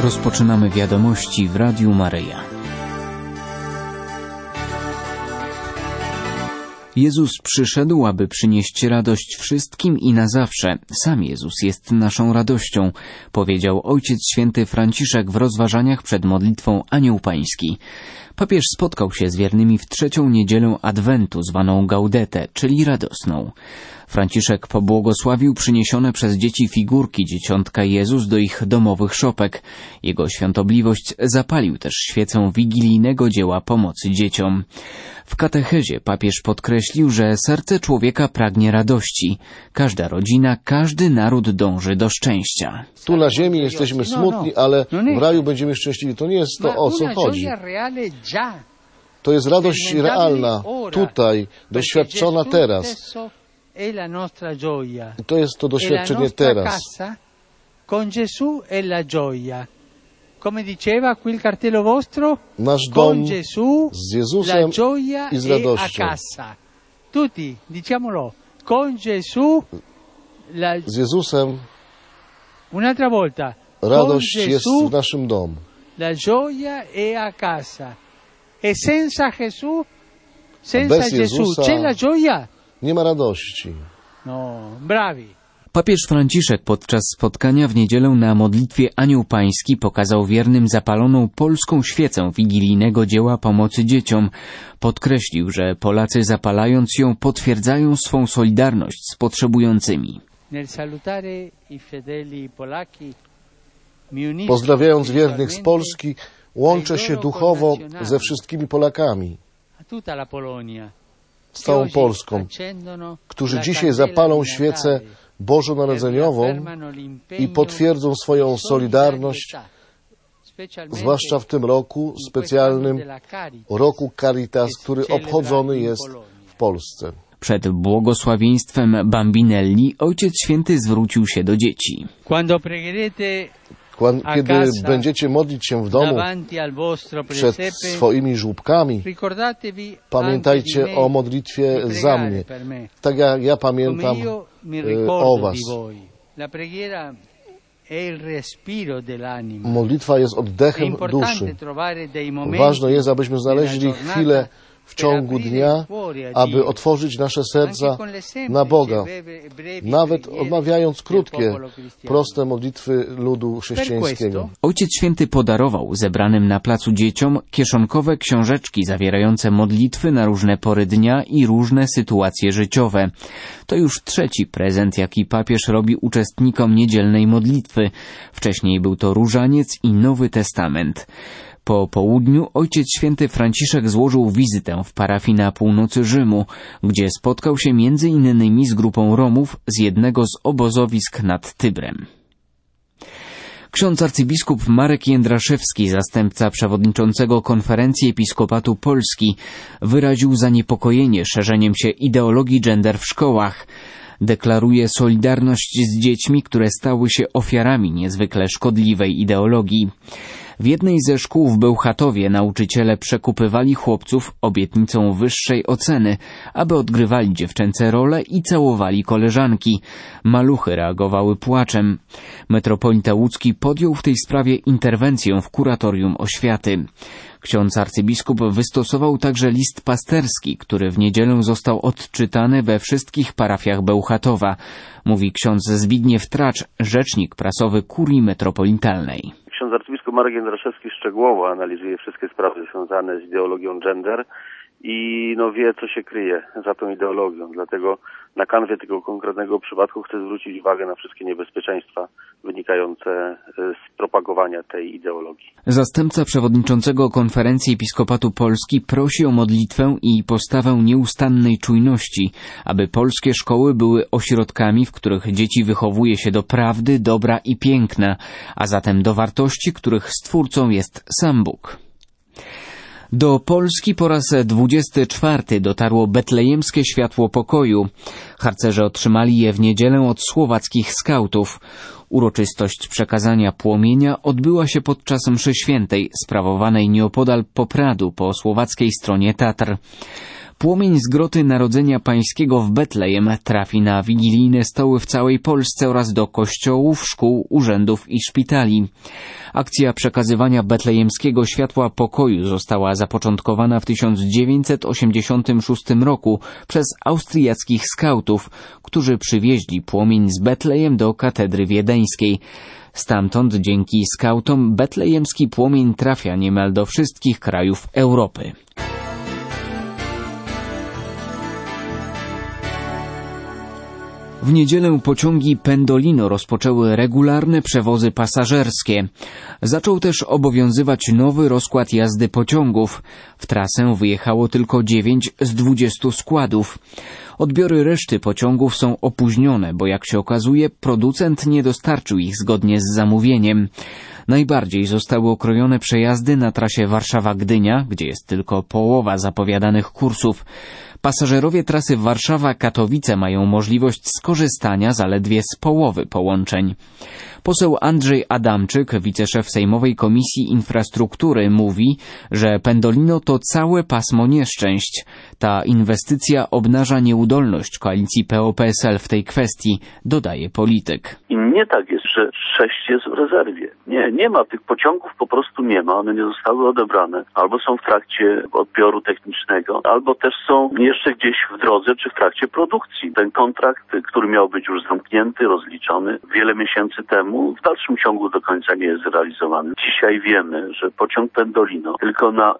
Rozpoczynamy wiadomości w Radiu Maryja. Jezus przyszedł, aby przynieść radość wszystkim i na zawsze. Sam Jezus jest naszą radością, powiedział Ojciec Święty Franciszek w rozważaniach przed modlitwą Anioł Pański. Papież spotkał się z wiernymi w trzecią niedzielę Adwentu, zwaną Gaudete, czyli radosną. Franciszek pobłogosławił przyniesione przez dzieci figurki Dzieciątka Jezus do ich domowych szopek. Jego świątobliwość zapalił też świecę wigilijnego dzieła pomocy dzieciom. W katechezie papież podkreślił, że serce człowieka pragnie radości. Każda rodzina, każdy naród dąży do szczęścia. Tu na ziemi jesteśmy smutni, ale w raju będziemy szczęśliwi. To nie jest to, o co chodzi. To jest radość realna, tutaj, doświadczona teraz. I to jest to doświadczenie teraz. Con Gesù è la gioia. Come diceva qui il cartello vostro, nasz dom z Jezusem i z radością. Tutti, diciamolo, con Gesù, z Jezusem. Un'altra volta. Radość jest w naszym domu. La gioia è a casa. E senza Gesù, senza Gesù, c'è la gioia? Nie ma radości. No, bravi. Papież Franciszek podczas spotkania w niedzielę na modlitwie Anioł Pański pokazał wiernym zapaloną polską świecę wigilijnego dzieła pomocy dzieciom. Podkreślił, że Polacy zapalając ją potwierdzają swą solidarność z potrzebującymi. Pozdrawiając wiernych z Polski, łączę się duchowo ze wszystkimi Polakami, z całą Polską, którzy dzisiaj zapalą świecę bożonarodzeniową i potwierdzą swoją solidarność, zwłaszcza w tym roku specjalnym, roku Caritas, który obchodzony jest w Polsce. Przed błogosławieństwem Bambinelli Ojciec Święty zwrócił się do dzieci. Kiedy będziecie modlić się w domu przed swoimi żłóbkami, pamiętajcie o modlitwie za mnie, tak jak ja pamiętam o was. Modlitwa jest oddechem duszy. Ważne jest, abyśmy znaleźli chwilę w ciągu dnia, aby otworzyć nasze serca na Boga, nawet odmawiając krótkie, proste modlitwy ludu chrześcijańskiego. Ojciec Święty podarował zebranym na placu dzieciom kieszonkowe książeczki zawierające modlitwy na różne pory dnia i różne sytuacje życiowe. To już trzeci prezent, jaki papież robi uczestnikom niedzielnej modlitwy. Wcześniej był to Różaniec i Nowy Testament. Po południu Ojciec Święty Franciszek złożył wizytę w parafii na północy Rzymu, gdzie spotkał się między innymi z grupą Romów z jednego z obozowisk nad Tybrem. Ksiądz arcybiskup Marek Jędraszewski, zastępca przewodniczącego Konferencji Episkopatu Polski, wyraził zaniepokojenie szerzeniem się ideologii gender w szkołach. Deklaruje solidarność z dziećmi, które stały się ofiarami niezwykle szkodliwej ideologii. W jednej ze szkół w Bełchatowie nauczyciele przekupywali chłopców obietnicą wyższej oceny, aby odgrywali dziewczęce role i całowali koleżanki. Maluchy reagowały płaczem. Metropolita łódzki podjął w tej sprawie interwencję w kuratorium oświaty. Ksiądz arcybiskup wystosował także list pasterski, który w niedzielę został odczytany we wszystkich parafiach Bełchatowa, mówi ksiądz Zbigniew Tracz, rzecznik prasowy kurii metropolitalnej. Ksiądz arcybiskup Marek Jędraszewski szczegółowo analizuje wszystkie sprawy związane z ideologią gender i wie, co się kryje za tą ideologią. Dlatego na kanwie tego konkretnego przypadku chcę zwrócić uwagę na wszystkie niebezpieczeństwa wynikające z propagowania tej ideologii. Zastępca przewodniczącego Konferencji Episkopatu Polski prosi o modlitwę i postawę nieustannej czujności, aby polskie szkoły były ośrodkami, w których dzieci wychowuje się do prawdy, dobra i piękna, a zatem do wartości, których stwórcą jest sam Bóg. Do Polski po raz 24 dotarło betlejemskie światło pokoju. Harcerze otrzymali je w niedzielę od słowackich skautów. Uroczystość przekazania płomienia odbyła się podczas mszy świętej, sprawowanej nieopodal Popradu po słowackiej stronie Tatr. Płomień z groty Narodzenia Pańskiego w Betlejem trafi na wigilijne stoły w całej Polsce oraz do kościołów, szkół, urzędów i szpitali. Akcja przekazywania betlejemskiego światła pokoju została zapoczątkowana w 1986 roku przez austriackich skautów, którzy przywieźli płomień z Betlejem do katedry wiedeńskiej. Stamtąd dzięki skautom betlejemski płomień trafia niemal do wszystkich krajów Europy. W niedzielę pociągi Pendolino rozpoczęły regularne przewozy pasażerskie. Zaczął też obowiązywać nowy rozkład jazdy pociągów. W trasę wyjechało tylko 9 z 20 składów. Odbiory reszty pociągów są opóźnione, bo jak się okazuje, producent nie dostarczył ich zgodnie z zamówieniem. Najbardziej zostały okrojone przejazdy na trasie Warszawa-Gdynia, gdzie jest tylko połowa zapowiadanych kursów. Pasażerowie trasy Warszawa-Katowice mają możliwość skorzystania zaledwie z połowy połączeń. Poseł Andrzej Adamczyk, wiceszef Sejmowej Komisji Infrastruktury, mówi, że Pendolino to całe pasmo nieszczęść. Ta inwestycja obnaża nieudolność koalicji PO-PSL w tej kwestii, dodaje polityk. I nie tak jest, że 6 jest w rezerwie. Nie ma. Tych pociągów po prostu nie ma. One nie zostały odebrane. Albo są w trakcie odbioru technicznego, albo też są jeszcze gdzieś w drodze, czy w trakcie produkcji. Ten kontrakt, który miał być już zamknięty, rozliczony wiele miesięcy temu, w dalszym ciągu do końca nie jest zrealizowany. Dzisiaj wiemy, że pociąg Pendolino tylko na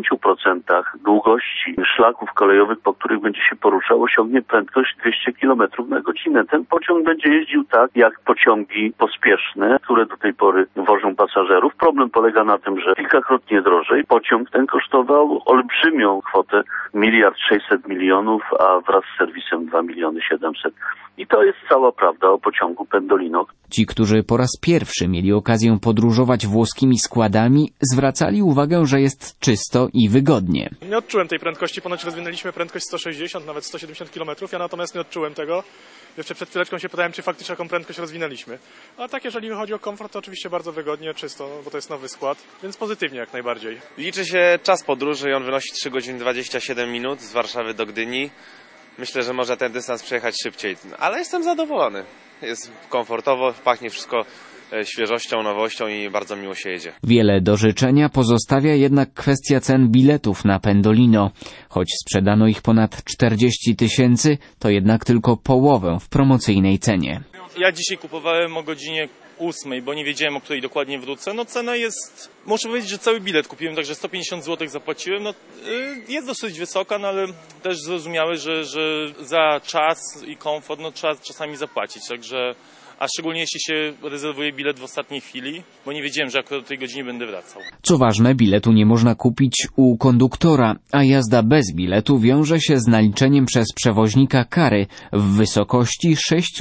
10% długości szlaków kolejowych, po których będzie się poruszał, osiągnie prędkość 200 km na godzinę. Ten pociąg będzie jeździł tak, jak pociągi pospieszne, które do tej pory wożą pasażerów. Problem polega na tym, że kilkakrotnie drożej. Pociąg ten kosztował olbrzymią kwotę 1,6 mld, a wraz z serwisem 2,7 mld. I to jest cała prawda o pociągu Pendolino. Ci, którzy po raz pierwszy mieli okazję podróżować włoskimi składami, zwracali uwagę, że jest czysto i wygodnie. Nie odczułem tej prędkości, ponoć rozwinęliśmy prędkość 160, nawet 170 km, ja natomiast nie odczułem tego. Jeszcze przed chwileczką się pytałem, czy faktycznie jaką prędkość rozwinęliśmy. A tak, jeżeli chodzi o komfort, to oczywiście bardzo wygodnie, czysto, bo to jest nowy skład, więc pozytywnie jak najbardziej. Liczy się czas podróży i on wynosi 3 godziny 27 minut z Warszawy do Gdyni. Myślę, że można ten dystans przejechać szybciej, ale jestem zadowolony. Jest komfortowo, pachnie wszystko świeżością, nowością i bardzo miło się jedzie. Wiele do życzenia pozostawia jednak kwestia cen biletów na Pendolino. Choć sprzedano ich ponad 40 000, to jednak tylko połowę w promocyjnej cenie. Ja dzisiaj kupowałem o godzinie 8, bo nie wiedziałem, o której dokładnie wrócę. No cena jest, muszę powiedzieć, że cały bilet kupiłem, także 150 zł zapłaciłem. No, jest dosyć wysoka, no ale też zrozumiałe, że za czas i komfort no, trzeba czasami zapłacić, także a szczególnie jeśli się rezerwuje bilet w ostatniej chwili, bo nie wiedziałem, że akurat do tej godziny będę wracał. Co ważne, biletu nie można kupić u konduktora, a jazda bez biletu wiąże się z naliczeniem przez przewoźnika kary w wysokości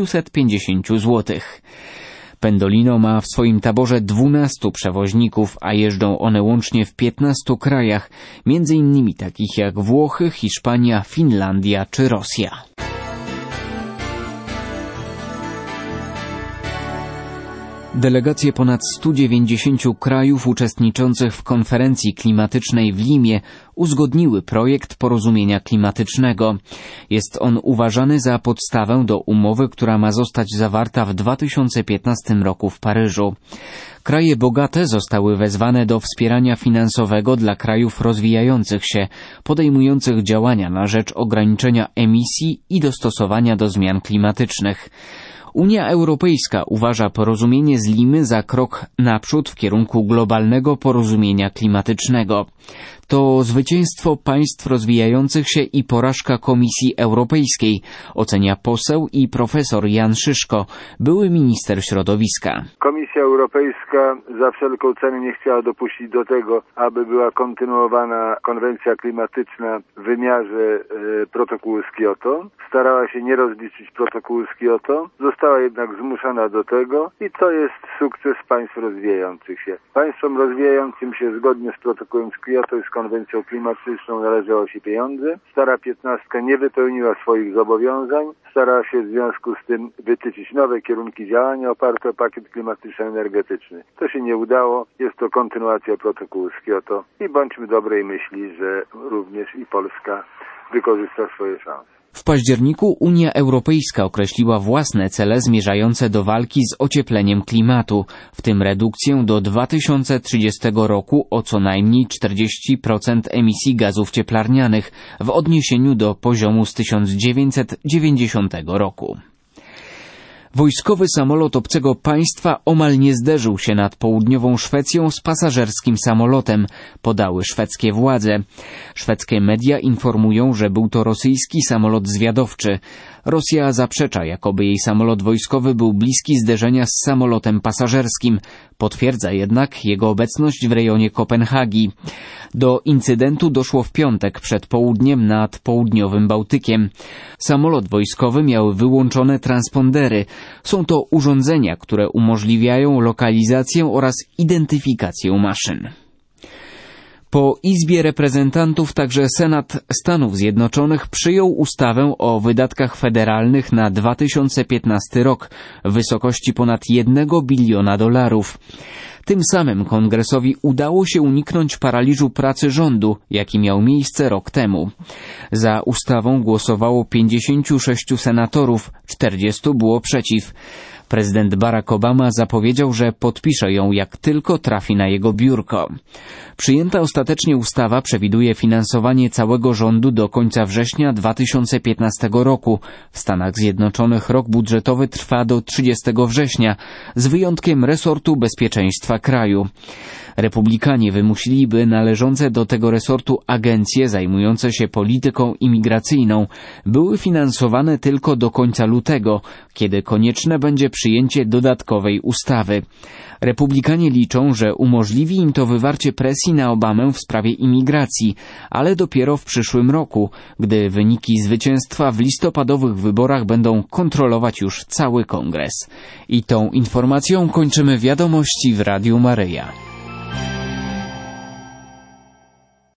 650 zł. Pendolino ma w swoim taborze 12 przewoźników, a jeżdżą one łącznie w 15 krajach, między innymi takich jak Włochy, Hiszpania, Finlandia czy Rosja. Delegacje ponad 190 krajów uczestniczących w konferencji klimatycznej w Limie uzgodniły projekt porozumienia klimatycznego. Jest on uważany za podstawę do umowy, która ma zostać zawarta w 2015 roku w Paryżu. Kraje bogate zostały wezwane do wspierania finansowego dla krajów rozwijających się, podejmujących działania na rzecz ograniczenia emisji i dostosowania do zmian klimatycznych. Unia Europejska uważa porozumienie z Limy za krok naprzód w kierunku globalnego porozumienia klimatycznego. To zwycięstwo państw rozwijających się i porażka Komisji Europejskiej, ocenia poseł i profesor Jan Szyszko, były minister środowiska. Komisja Europejska za wszelką cenę nie chciała dopuścić do tego, aby była kontynuowana konwencja klimatyczna w wymiarze protokołu z Kioto. Starała się nie rozliczyć protokołu z Kioto, została jednak zmuszona do tego i to jest sukces państw rozwijających się. Państwom rozwijającym się zgodnie z protokołem z Kioto i z konwencją klimatyczną należało się pieniądze. Stara 15 nie wypełniła swoich zobowiązań. Starała się w związku z tym wytyczyć nowe kierunki działania oparte o pakiet klimatyczno-energetyczny. To się nie udało. Jest to kontynuacja protokołu z Kioto i bądźmy dobrej myśli, że również i Polska wykorzysta swoje szanse. W październiku Unia Europejska określiła własne cele zmierzające do walki z ociepleniem klimatu, w tym redukcję do 2030 roku o co najmniej 40% emisji gazów cieplarnianych w odniesieniu do poziomu z 1990 roku. Wojskowy samolot obcego państwa omal nie zderzył się nad południową Szwecją z pasażerskim samolotem, podały szwedzkie władze. Szwedzkie media informują, że był to rosyjski samolot zwiadowczy. Rosja zaprzecza, jakoby jej samolot wojskowy był bliski zderzenia z samolotem pasażerskim. Potwierdza jednak jego obecność w rejonie Kopenhagi. Do incydentu doszło w piątek przed południem nad południowym Bałtykiem. Samolot wojskowy miał wyłączone transpondery. Są to urządzenia, które umożliwiają lokalizację oraz identyfikację maszyn. Po Izbie Reprezentantów także Senat Stanów Zjednoczonych przyjął ustawę o wydatkach federalnych na 2015 rok w wysokości ponad $1 biliona. Tym samym Kongresowi udało się uniknąć paraliżu pracy rządu, jaki miał miejsce rok temu. Za ustawą głosowało 56 senatorów, 40 było przeciw. Prezydent Barack Obama zapowiedział, że podpisze ją, jak tylko trafi na jego biurko. Przyjęta ostatecznie ustawa przewiduje finansowanie całego rządu do końca września 2015 roku. W Stanach Zjednoczonych rok budżetowy trwa do 30 września, z wyjątkiem resortu bezpieczeństwa kraju. Republikanie wymusiliby należące do tego resortu agencje zajmujące się polityką imigracyjną były finansowane tylko do końca lutego, kiedy konieczne będzie przyjęcie dodatkowej ustawy. Republikanie liczą, że umożliwi im to wywarcie presji na Obamę w sprawie imigracji, ale dopiero w przyszłym roku, gdy wyniki zwycięstwa w listopadowych wyborach będą kontrolować już cały Kongres. I tą informacją kończymy wiadomości w Radiu Maryja.